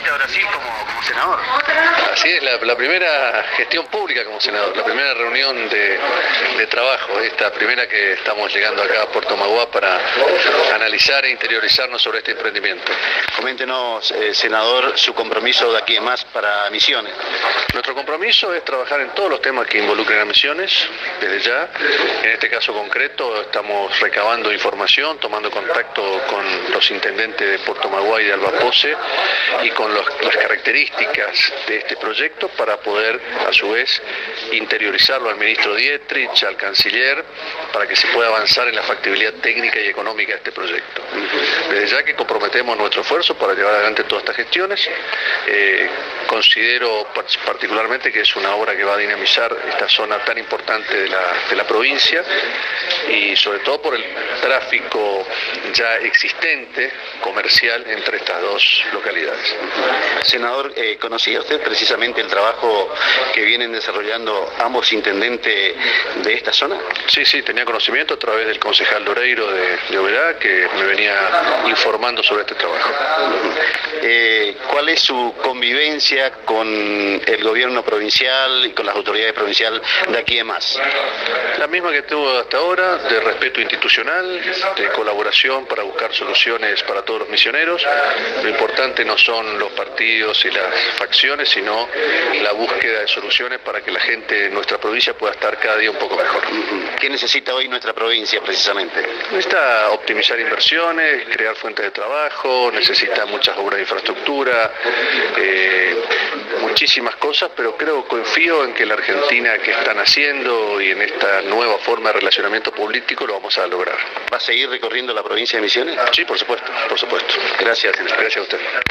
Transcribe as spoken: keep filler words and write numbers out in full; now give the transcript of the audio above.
visita a Brasil como, como senador. Así es, la, la primera gestión pública como senador, la primera reunión de, de trabajo, esta primera que estamos llegando acá a Puerto Maguá para analizar e interiorizarnos sobre este emprendimiento. Coméntenos, eh, senador, su compromiso de aquí en más para Misiones. Nuestro compromiso es trabajar en todos los temas que involucren a Misiones, desde ya. En este caso concreto estamos recabando información, tomando contacto con los intendentes de Puerto Maguá y de Albapose y con los, las características de este proyecto para poder a su vez interiorizarlo al ministro Dietrich, al canciller, para que se pueda avanzar en la factibilidad técnica y económica de este proyecto. Desde ya que comprometemos nuestro esfuerzo para llevar adelante todas estas gestiones. Eh, considero particularmente que es una obra que va a dinamizar esta zona tan importante de la, de la provincia y sobre todo por el tráfico ya existente comercial entre estas dos localidades. Senador, eh, ¿conocía usted precisamente el trabajo que vienen desarrollando ambos intendentes de esta zona? Sí, sí, tenía conocimiento a través del concejal Doreiro de, de Oberá, que me venía informando sobre este trabajo. Eh, ¿Cuál es su convivencia con el gobierno provincial y con las autoridades provinciales de aquí en más? La misma que tuvo hasta ahora, de respeto institucional, de colaboración para buscar soluciones para todos los misioneros. Lo importante no son los partidos y las facciones, sino la búsqueda de soluciones para que la gente de nuestra provincia pueda estar cada día un poco mejor. ¿Qué necesita hoy nuestra provincia precisamente? Necesita optimizar inversiones, crear fuentes de trabajo, necesita muchas obras de infraestructura, eh, muchísimas cosas, pero creo, confío en que la Argentina que están haciendo y en esta nueva forma de relacionamiento político lo vamos a lograr. ¿Va a seguir recorriendo la provincia de Misiones? Sí, por supuesto, por supuesto. Gracias. Gracias a usted.